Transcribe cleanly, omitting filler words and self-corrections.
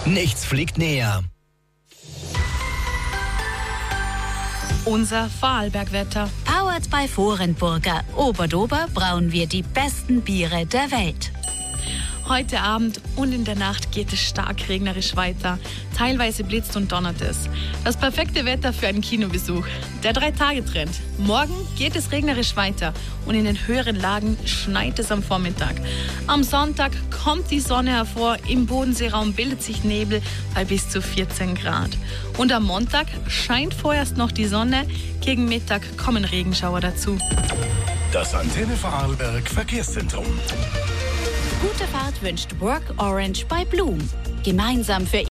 Nichts fliegt näher. Unser Vorarlbergwetter. Powered by Vorenburger. Oberdober brauen wir die besten Biere der Welt. Heute Abend und in der Nacht geht es stark regnerisch weiter. Teilweise blitzt und donnert es. Das perfekte Wetter für einen Kinobesuch. Der 3-Tage-Trend. Morgen geht es regnerisch weiter und in den höheren Lagen schneit es am Vormittag. Am Sonntag kommt die Sonne hervor, im Bodenseeraum bildet sich Nebel bei bis zu 14 Grad. Und am Montag scheint vorerst noch die Sonne, gegen Mittag kommen Regenschauer dazu. Das Antenne Vorarlberg Verkehrszentrum. Gute Fahrt wünscht Work Orange bei Blum. Gemeinsam für